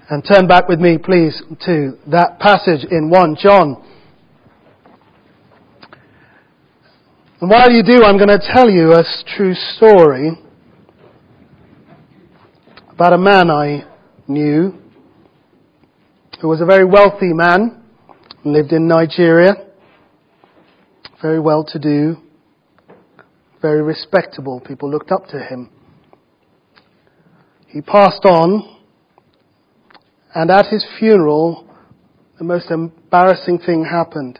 And turn back with me, please, to that passage in 1 John. And while you do, I'm going to tell you a true story about a man I knew who was a very wealthy man, lived in Nigeria, very well-to-do, very respectable. People looked up to him. He passed on. And at his funeral, the most embarrassing thing happened.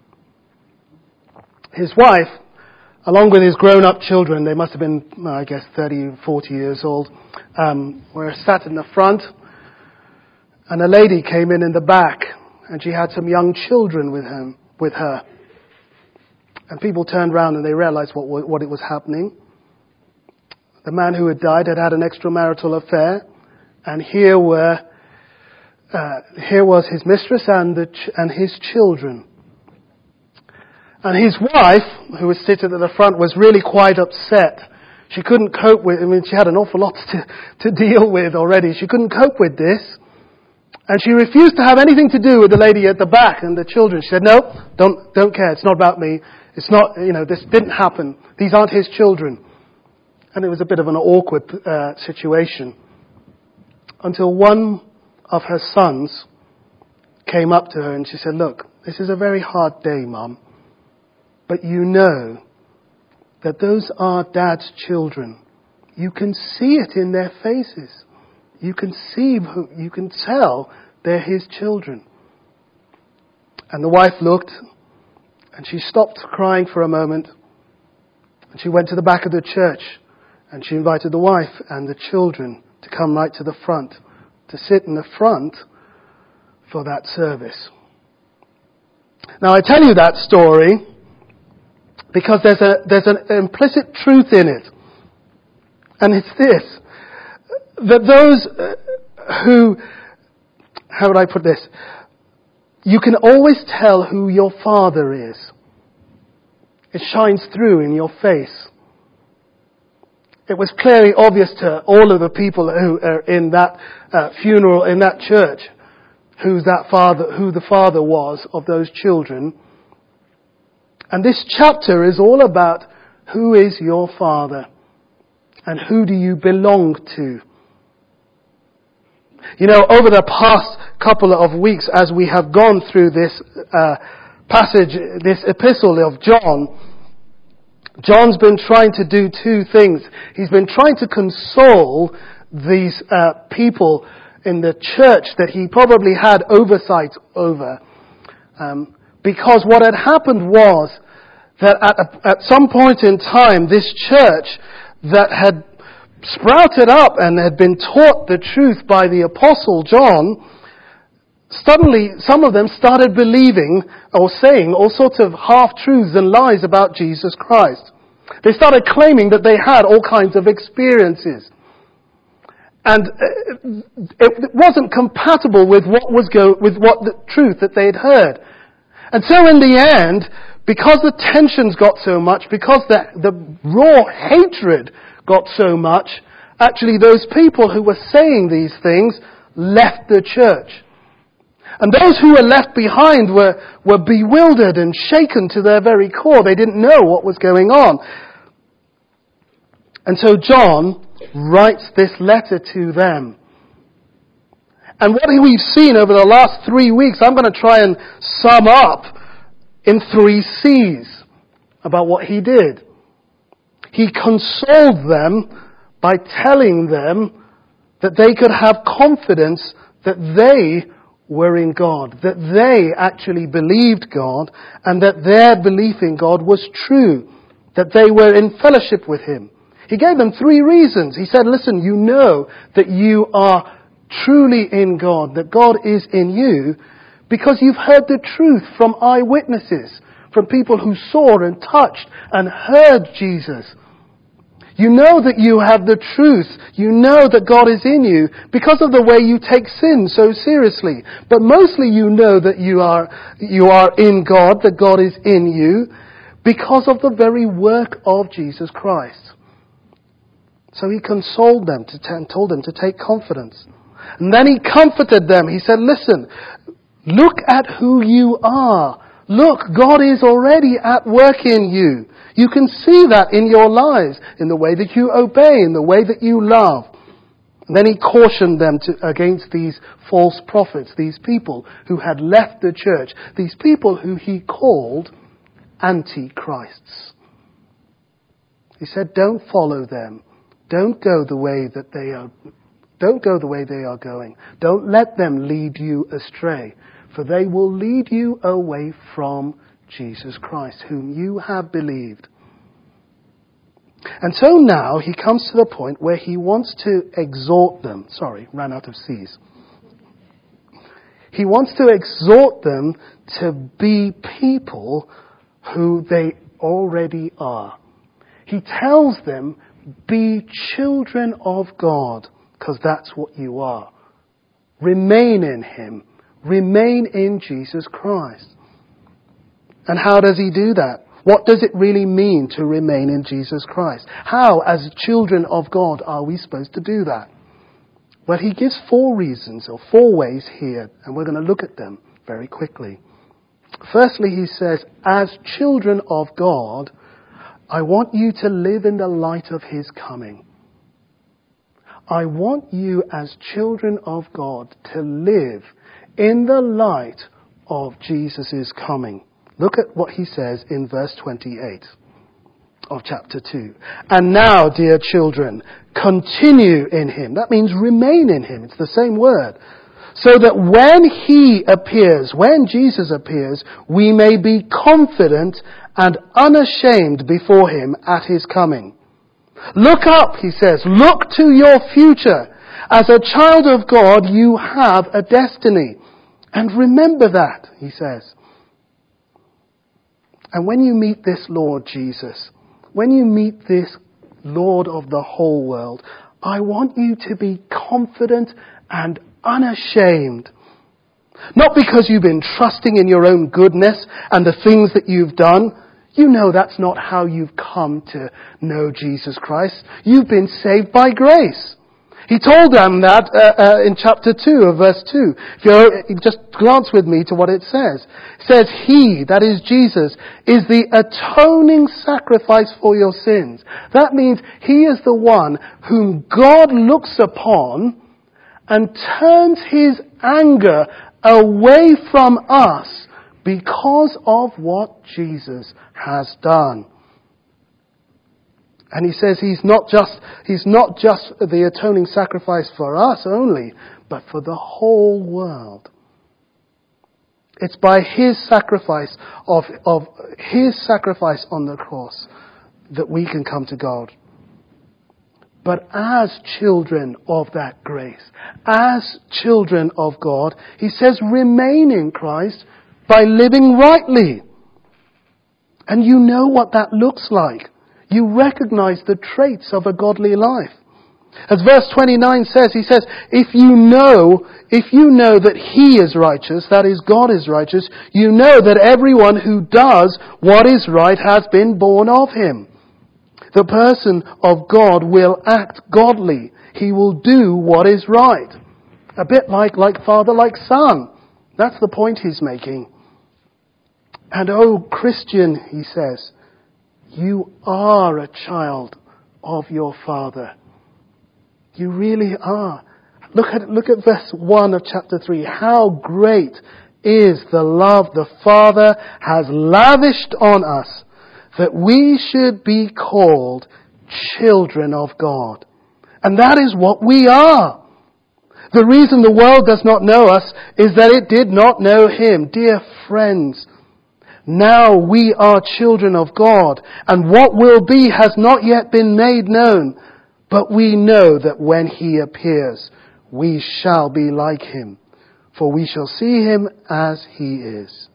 His wife, along with his grown-up children, they must have been, 30, 40 years old, were sat in the front. And a lady came in the back, and she had some young children with her. And people turned around and they realized what it was happening. The man who had died had had an extramarital affair, and here was his mistress and his children. And his wife, who was sitting at the front, was really quite upset. She couldn't cope with, she had an awful lot to deal with already. She couldn't cope with this. And she refused to have anything to do with the lady at the back and the children. She said, no, don't care. It's not about me. It's not, this didn't happen. These aren't his children. And it was a bit of an awkward situation. Until one of her sons came up to her and she said, look, this is a very hard day, Mum, but you know that those are Dad's children. You can see it in their faces. You can tell they're his children. And the wife looked and she stopped crying for a moment and she went to the back of the church and she invited the wife and the children to come right to the front, to sit in the front for that service. Now I tell you that story because there's an implicit truth in it. And it's this, that those how would I put this? You can always tell who your Father is. It shines through in your face. It was clearly obvious to all of the people who are in that funeral, in that church, who the father was of those children. And this chapter is all about who is your Father and who do you belong to. Over the past couple of weeks, as we have gone through this passage, this epistle of John, John's been trying to do two things. He's been trying to console these people in the church that he probably had oversight over. Because what had happened was that at some point in time, this church that had sprouted up and had been taught the truth by the Apostle John, suddenly some of them started believing or saying all sorts of half-truths and lies about Jesus Christ. They started claiming that they had all kinds of experiences. And it wasn't compatible with what the truth that they had heard. And so in the end, because the tensions got so much, because the raw hatred got so much, actually those people who were saying these things left the church. And those who were left behind were bewildered and shaken to their very core. They didn't know what was going on. And so John writes this letter to them. And what we've seen over the last 3 weeks, I'm going to try and sum up in 3 C's about what he did. He consoled them by telling them that they could have confidence that they were in God, that they actually believed God, and that their belief in God was true, that they were in fellowship with Him. He gave them 3 reasons. He said, listen, you know that you are truly in God, that God is in you, because you've heard the truth from eyewitnesses, from people who saw and touched and heard Jesus. You know that you have the truth. You know that God is in you because of the way you take sin so seriously. But mostly you know that you are in God, that God is in you because of the very work of Jesus Christ. So he consoled them and told them to take confidence. And then he comforted them. He said, listen, look at who you are. Look, God is already at work in you. You can see that in your lives, in the way that you obey, in the way that you love. And then he cautioned them against these false prophets, these people who had left the church, these people who he called antichrists. He said, don't follow them. Don't go the way that they are. Don't go the way they are going. Don't let them lead you astray, for they will lead you away from Jesus Christ, whom you have believed. And so now he comes to the point where he wants to exhort them. Sorry, ran out of C's. He wants to exhort them to be people who they already are. He tells them, be children of God, because that's what you are. Remain in Him. Remain in Jesus Christ. And how does he do that? What does it really mean to remain in Jesus Christ? How, as children of God, are we supposed to do that? Well, he gives 4 reasons, or 4 ways here, and we're going to look at them very quickly. Firstly, he says, as children of God, I want you to live in the light of His coming. I want you as children of God to live in the light of Jesus' coming. Look at what he says in verse 28 of chapter 2. And now, dear children, continue in Him. That means remain in Him. It's the same word. So that when He appears, when Jesus appears, we may be confident and unashamed before Him at His coming. Look up, he says. Look to your future. As a child of God, you have a destiny. And remember that, he says. And when you meet this Lord Jesus, when you meet this Lord of the whole world, I want you to be confident and unashamed. Not because you've been trusting in your own goodness and the things that you've done. You know that's not how you've come to know Jesus Christ. You've been saved by grace. He told them that in chapter 2 of verse 2. If you just glance with me to what it says. It says, He, that is Jesus, is the atoning sacrifice for your sins. That means He is the one whom God looks upon and turns His anger away from us because of what Jesus has done. And he says He's not just the atoning sacrifice for us only, but for the whole world. It's by His sacrifice of His sacrifice on the cross that we can come to God. But as children of that grace, as children of God, he says remain in Christ by living rightly. And you know what that looks like. You recognize the traits of a godly life. As verse 29 says, he says, if you know that He is righteous, that is, God is righteous, you know that everyone who does what is right has been born of Him. The person of God will act godly. He will do what is right. A bit like father, like son. That's the point he's making. And oh, Christian, he says, you are a child of your Father. You really are. Look at verse 1 of chapter 3. How great is the love the Father has lavished on us, that we should be called children of God. And that is what we are. The reason the world does not know us is that it did not know Him. Dear friends, now we are children of God, and what will be has not yet been made known. But we know that when He appears, we shall be like Him, for we shall see Him as He is.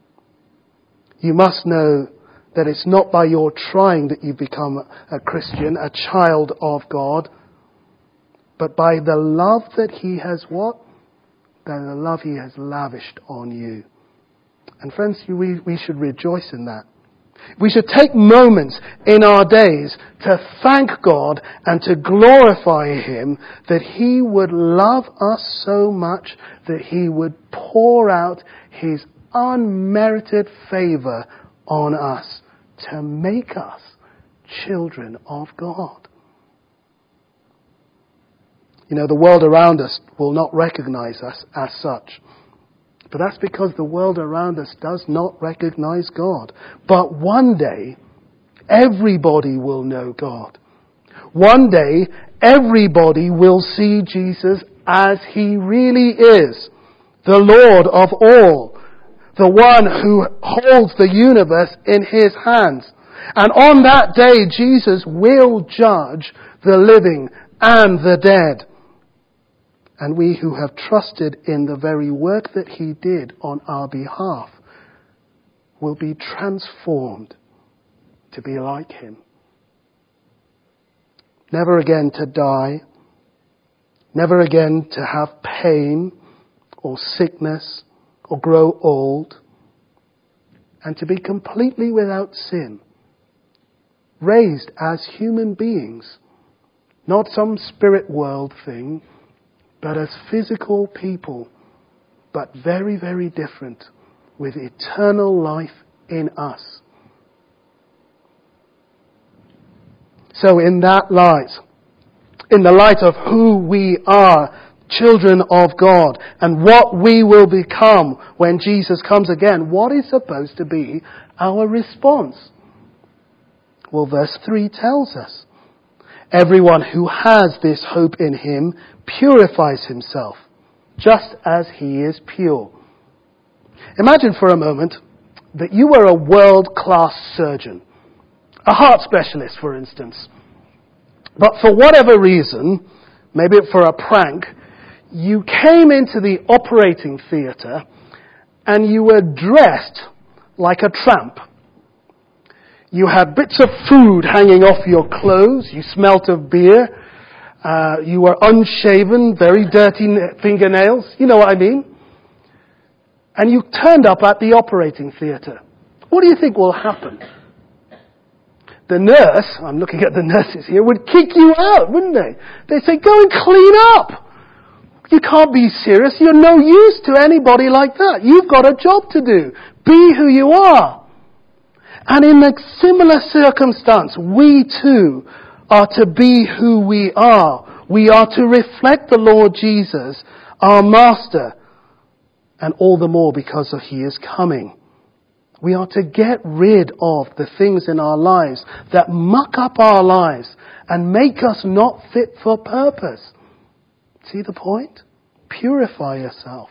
You must know that it's not by your trying that you become a Christian, a child of God, but by the love that He has what? By the love He has lavished on you. And friends, we should rejoice in that. We should take moments in our days to thank God and to glorify Him that He would love us so much that He would pour out His unmerited favor on us to make us children of God. You know, the world around us will not recognize us as such. But that's because the world around us does not recognize God. But one day, everybody will know God. One day, everybody will see Jesus as He really is, the Lord of all, the one who holds the universe in His hands. And on that day, Jesus will judge the living and the dead. And we who have trusted in the very work that He did on our behalf will be transformed to be like Him. Never again to die, never again to have pain or sickness or grow old, and to be completely without sin, raised as human beings, not some spirit world thing, but as physical people, but very, very different, with eternal life in us. So in that light, in the light of who we are, children of God, and what we will become when Jesus comes again, what is supposed to be our response? Well, verse 3 tells us, everyone who has this hope in Him purifies himself, just as He is pure. Imagine for a moment that you were a world-class surgeon, a heart specialist, for instance. But for whatever reason, maybe for a prank, you came into the operating theatre and you were dressed like a tramp. You had bits of food hanging off your clothes. You smelt of beer. You were unshaven, very dirty fingernails. You know what I mean? And you turned up at the operating theatre. What do you think will happen? The nurse, I'm looking at the nurses here, would kick you out, wouldn't they? They'd say, go and clean up. You can't be serious. You're no use to anybody like that. You've got a job to do. Be who you are. And in a similar circumstance, we too are to be who we are. We are to reflect the Lord Jesus, our Master, and all the more because of He is coming. We are to get rid of the things in our lives that muck up our lives and make us not fit for purpose. See the point? Purify yourself.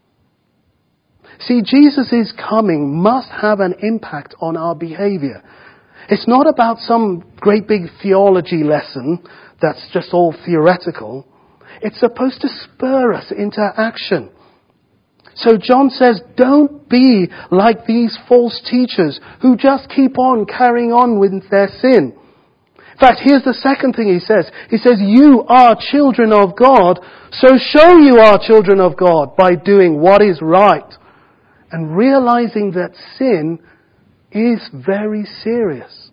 See, Jesus' coming must have an impact on our behavior. It's not about some great big theology lesson that's just all theoretical. It's supposed to spur us into action. So John says, don't be like these false teachers who just keep on carrying on with their sin. In fact, here's the second thing he says. He says, you are children of God, so show you are children of God by doing what is right and realizing that sin is very serious.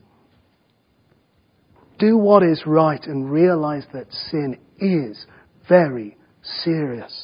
Do what is right and realize that sin is very serious.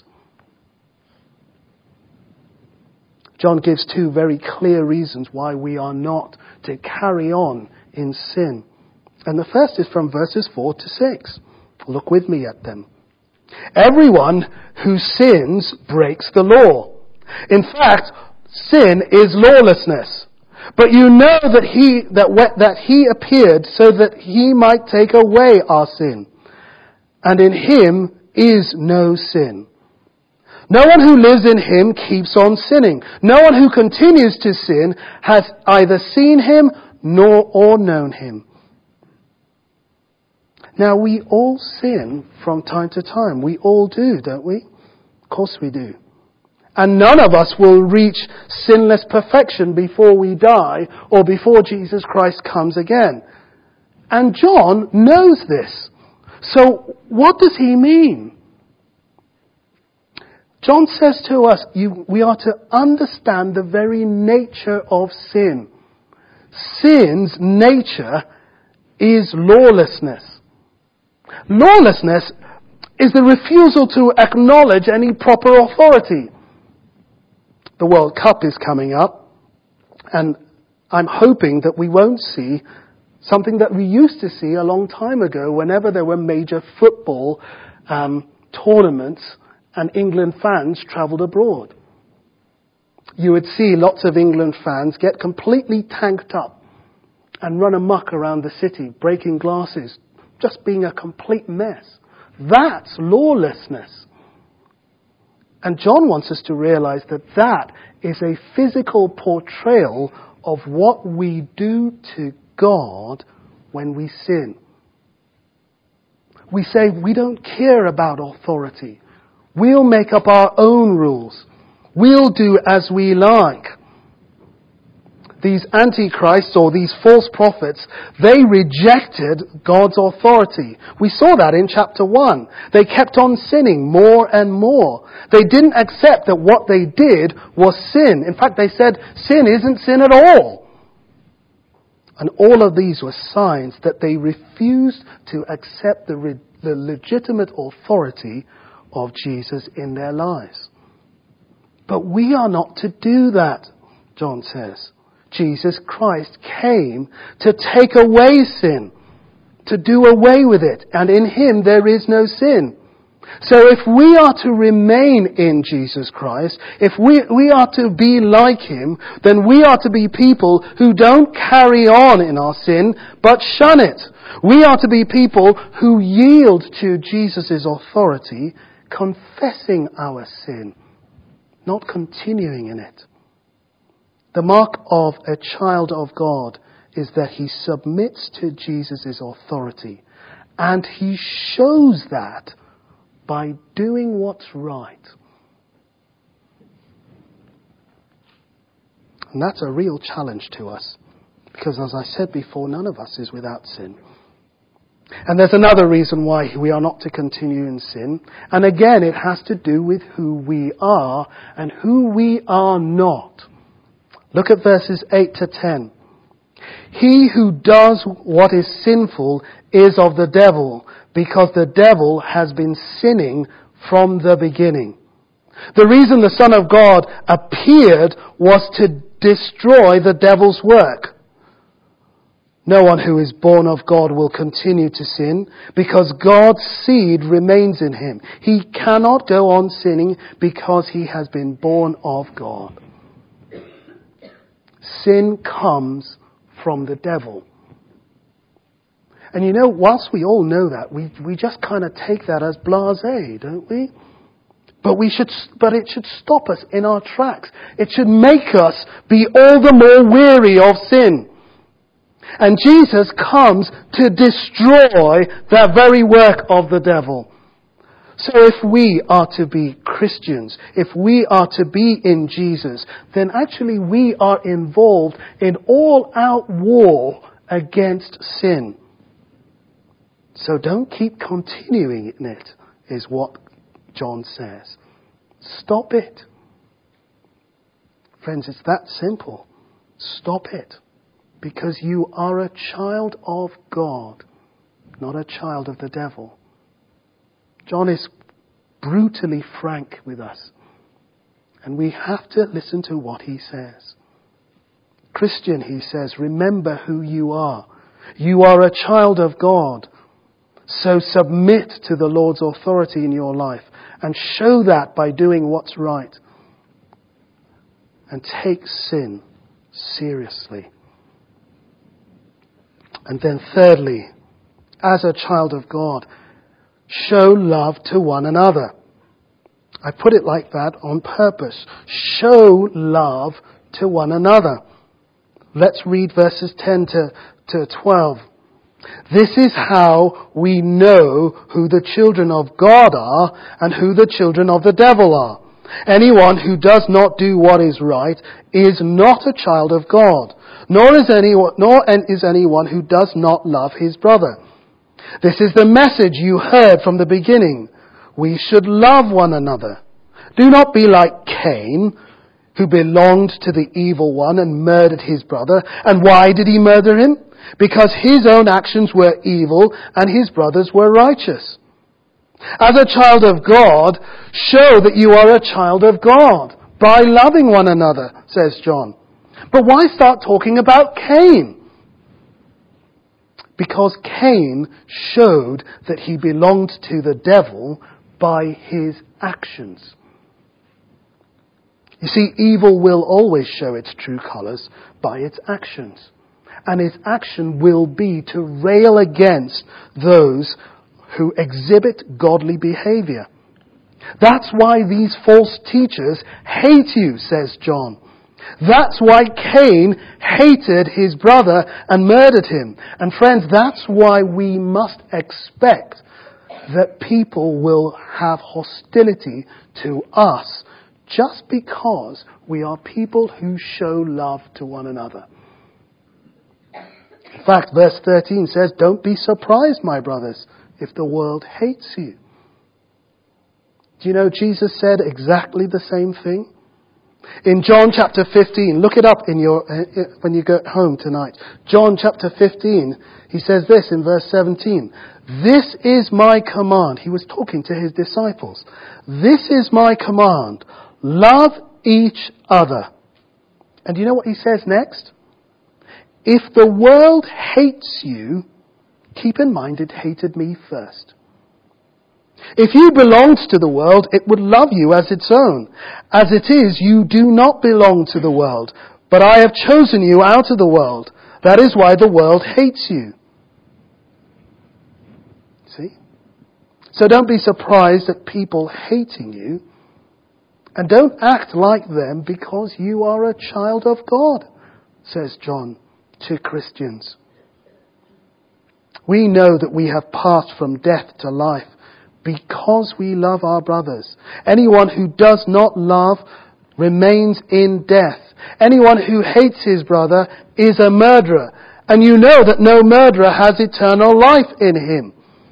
John gives two very clear reasons why we are not to carry on in sin. And the first is from verses 4 to 6. Look with me at them. Everyone who sins breaks the law. In fact, sin is lawlessness. But you know that He appeared so that He might take away our sin. And in Him is no sin. No one who lives in Him keeps on sinning. No one who continues to sin has either seen Him or known Him. Now, we all sin from time to time. We all do, don't we? Of course we do. And none of us will reach sinless perfection before we die or before Jesus Christ comes again. And John knows this. So what does he mean? John says to us, we are to understand the very nature of sin. Sin's nature is lawlessness. Lawlessness is the refusal to acknowledge any proper authority. The World Cup is coming up, and I'm hoping that we won't see something that we used to see a long time ago whenever there were major football tournaments and England fans travelled abroad. You would see lots of England fans get completely tanked up and run amok around the city, breaking glasses, just being a complete mess. That's lawlessness. And John wants us to realize that that is a physical portrayal of what we do to God when we sin. We say we don't care about authority. We'll make up our own rules. We'll do as we like. These antichrists or these false prophets, they rejected God's authority. We saw that in chapter 1. They kept on sinning more and more. They didn't accept that what they did was sin. In fact, they said sin isn't sin at all. And all of these were signs that they refused to accept the legitimate authority of Jesus in their lives. But we are not to do that, John says. Jesus Christ came to take away sin, to do away with it, and in Him there is no sin. So if we are to remain in Jesus Christ, if we are to be like Him, then we are to be people who don't carry on in our sin, but shun it. We are to be people who yield to Jesus' authority, confessing our sin, not continuing in it. The mark of a child of God is that he submits to Jesus' authority, and he shows that by doing what's right. And that's a real challenge to us, because as I said before, none of us is without sin. And there's another reason why we are not to continue in sin. And again, it has to do with who we are and who we are not. Look at verses 8 to 10. He who does what is sinful is of the devil, because the devil has been sinning from the beginning. The reason the Son of God appeared was to destroy the devil's work. No one who is born of God will continue to sin, because God's seed remains in him. He cannot go on sinning because he has been born of God. Sin comes from the devil. And you know, whilst we all know that, we just kind of take that as blasé, don't we? But it should stop us in our tracks. It should make us be all the more weary of sin. And Jesus comes to destroy that very work of the devil. So if we are to be Christians, if we are to be in Jesus, then actually we are involved in all-out war against sin. So don't keep continuing in it, is what John says. Stop it. Friends, it's that simple. Stop it. Because you are a child of God, not a child of the devil. John is brutally frank with us. And we have to listen to what he says. Christian, he says, remember who you are. You are a child of God. So submit to the Lord's authority in your life and show that by doing what's right. And take sin seriously. And then thirdly, as a child of God, show love to one another. I put it like that on purpose. Show love to one another. Let's read verses 10 to 12. This is how we know who the children of God are and who the children of the devil are. Anyone who does not do what is right is not a child of God, nor is anyone who does not love his brother. This is the message you heard from the beginning. We should love one another. Do not be like Cain, who belonged to the evil one and murdered his brother. And why did he murder him? Because his own actions were evil and his brothers were righteous. As a child of God, show that you are a child of God by loving one another, says John. But why start talking about Cain? Because Cain showed that he belonged to the devil by his actions. You see, evil will always show its true colours by its actions. And its action will be to rail against those who exhibit godly behaviour. That's why these false teachers hate you, says John. That's why Cain hated his brother and murdered him. And friends, that's why we must expect that people will have hostility to us just because we are people who show love to one another. In fact, verse 13 says, "Don't be surprised, my brothers, if the world hates you." Do you know Jesus said exactly the same thing? In John chapter 15, look it up when you go home tonight. John chapter 15, he says this in verse 17. "This is my command." He was talking to his disciples. "This is my command. Love each other." And do you know what he says next? "If the world hates you, keep in mind it hated me first. If you belonged to the world, it would love you as its own. As it is, you do not belong to the world, but I have chosen you out of the world. That is why the world hates you." See? So don't be surprised at people hating you, and don't act like them because you are a child of God, says John to Christians. We know that we have passed from death to life because we love our brothers. Anyone who does not love remains in death. Anyone who hates his brother is a murderer. And you know that no murderer has eternal life in him.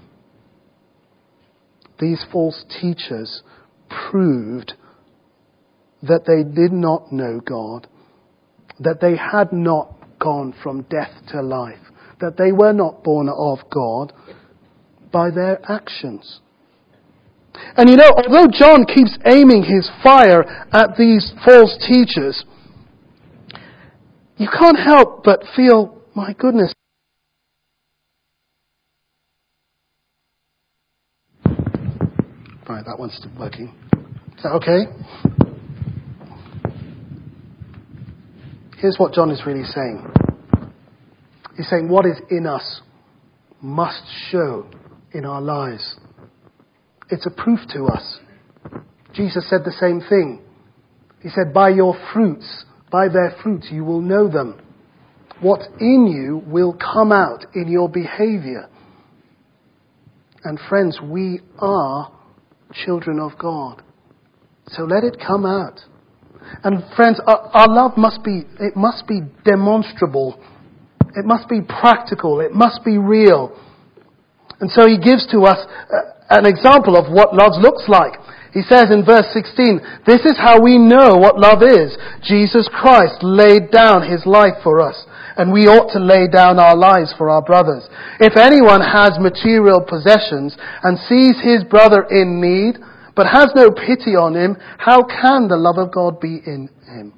These false teachers proved that they did not know God, that they had not gone from death to life, that they were not born of God by their actions. And you know, although John keeps aiming his fire at these false teachers, you can't help but feel, my goodness. Right, that one's still working. Is that okay? Here's what John is really saying. He's saying what is in us must show in our lives. It's a proof to us. Jesus said the same thing. He said, by your fruits, by their fruits you will know them. What's in you will come out in your behavior. And friends, we are children of God. So let it come out. And friends, our love must be demonstrable. It must be practical. It must be real. And so he gives to us an example of what love looks like. He says in verse 16, "This is how we know what love is. Jesus Christ laid down his life for us, and we ought to lay down our lives for our brothers. If anyone has material possessions and sees his brother in need, but has no pity on him, how can the love of God be in him?"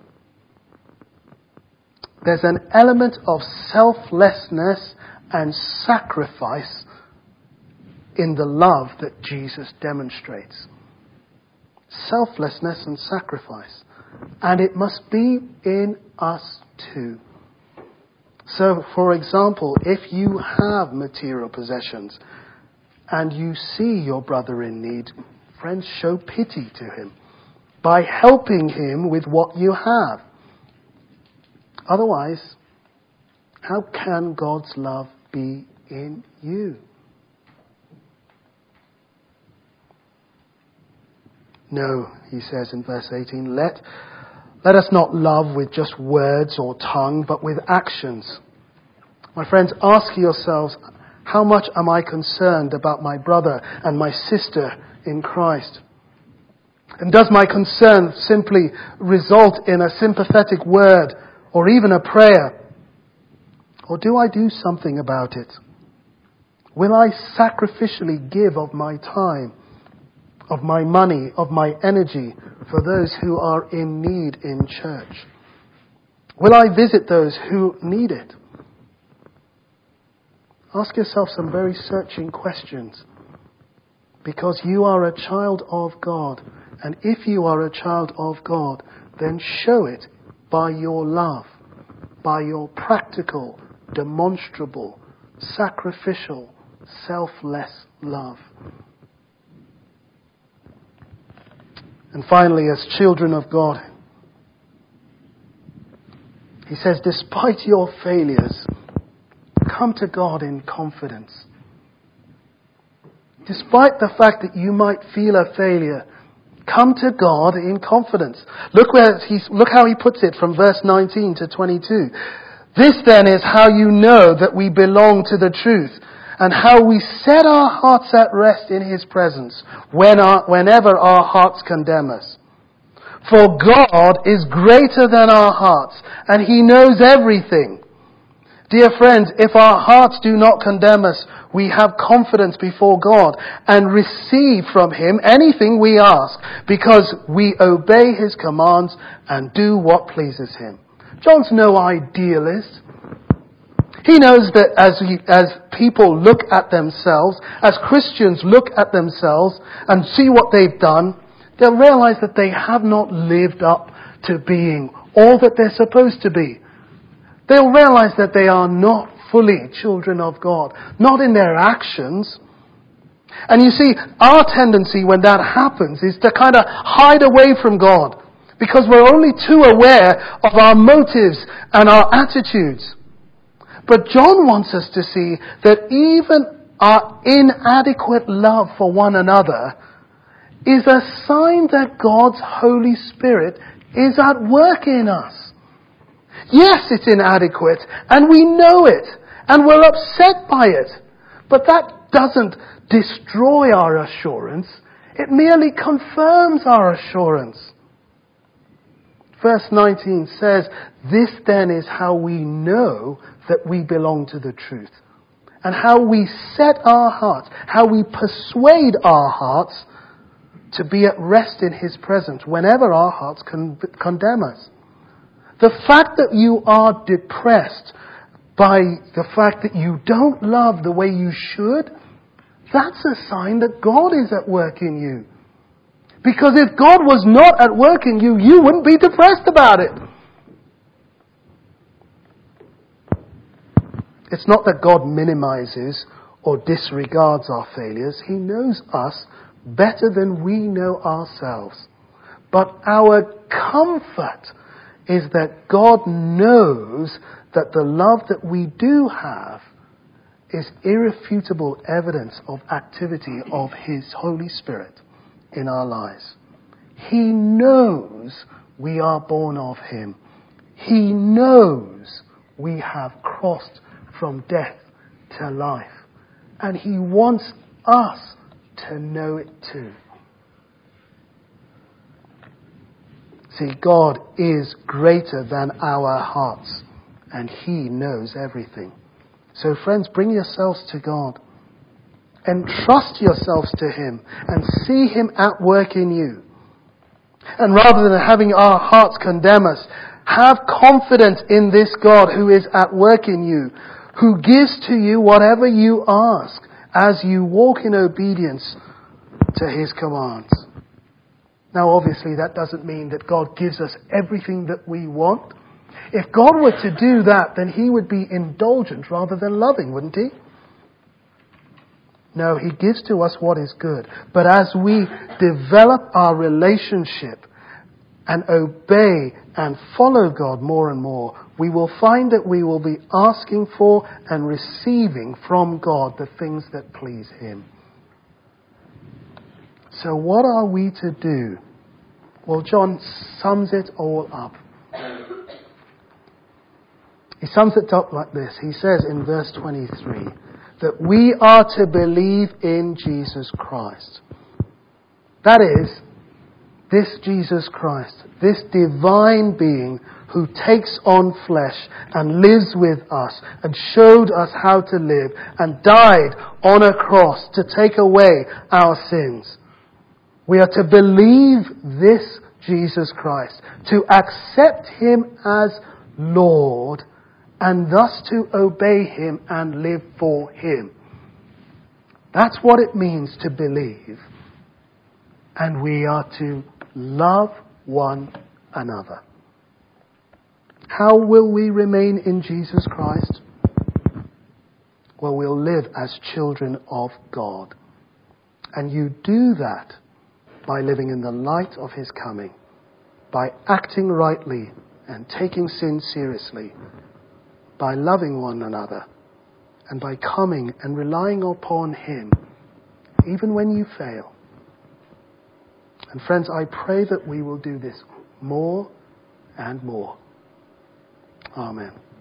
There's an element of selflessness and sacrifice in the love that Jesus demonstrates. Selflessness and sacrifice. And it must be in us too. So, for example, if you have material possessions and you see your brother in need, friends, show pity to him by helping him with what you have. Otherwise, how can God's love be in you? No, he says in verse 18, let us not love with just words or tongue, but with actions. My friends, ask yourselves, how much am I concerned about my brother and my sister in Christ? And does my concern simply result in a sympathetic word or even a prayer? Or do I do something about it? Will I sacrificially give of my time, of my money, of my energy for those who are in need in church? Will I visit those who need it? Ask yourself some very searching questions, because you are a child of God. And if you are a child of God, then show it by your love, by your practical, demonstrable, sacrificial, selfless love. And finally, as children of God, he says, despite your failures, come to God in confidence. Despite the fact that you might feel a failure, come to God in confidence. Look how he puts it from verse 19 to 22. This then is how you know that we belong to the truth, and how we set our hearts at rest in His presence whenever our hearts condemn us. For God is greater than our hearts, and He knows everything. Dear friends, if our hearts do not condemn us, we have confidence before God and receive from Him anything we ask, because we obey His commands and do what pleases Him. John's no idealist. He knows that as people look at themselves, as Christians look at themselves and see what they've done, they'll realize that they have not lived up to being all that they're supposed to be. They'll realize that they are not fully children of God, not in their actions. And you see, our tendency when that happens is to kind of hide away from God, because we're only too aware of our motives and our attitudes. But John wants us to see that even our inadequate love for one another is a sign that God's Holy Spirit is at work in us. Yes, it's inadequate, and we know it, and we're upset by it. But that doesn't destroy our assurance. It merely confirms our assurance. Verse 19 says, this then is how we know that we belong to the truth, and how we set our hearts, how we persuade our hearts to be at rest in His presence whenever our hearts condemn us. The fact that you are depressed by the fact that you don't love the way you should, that's a sign that God is at work in you. Because if God was not at work in you, you wouldn't be depressed about it. It's not that God minimizes or disregards our failures. He knows us better than we know ourselves. But our comfort is that God knows that the love that we do have is irrefutable evidence of activity of His Holy Spirit in our lives. He knows we are born of Him. He knows we have crossed from death to life. And He wants us to know it too. See, God is greater than our hearts, and He knows everything. So friends, bring yourselves to God. Entrust yourselves to Him and see Him at work in you. And rather than having our hearts condemn us, have confidence in this God who is at work in you, who gives to you whatever you ask as you walk in obedience to His commands. Now obviously that doesn't mean that God gives us everything that we want. If God were to do that, then He would be indulgent rather than loving, wouldn't He? No, He gives to us what is good. But as we develop our relationship and obey and follow God more and more, we will find that we will be asking for and receiving from God the things that please Him. So what are we to do? Well, John sums it all up. He sums it up like this. He says in verse 23 that we are to believe in Jesus Christ. That is, this Jesus Christ, this divine being who takes on flesh and lives with us and showed us how to live and died on a cross to take away our sins. We are to believe this Jesus Christ, to accept Him as Lord, and thus to obey Him and live for Him. That's what it means to believe. And we are to love one another. How will we remain in Jesus Christ? Well, we'll live as children of God. And you do that by living in the light of His coming, by acting rightly and taking sin seriously, by loving one another, and by coming and relying upon Him, even when you fail. And friends, I pray that we will do this more and more. Amen.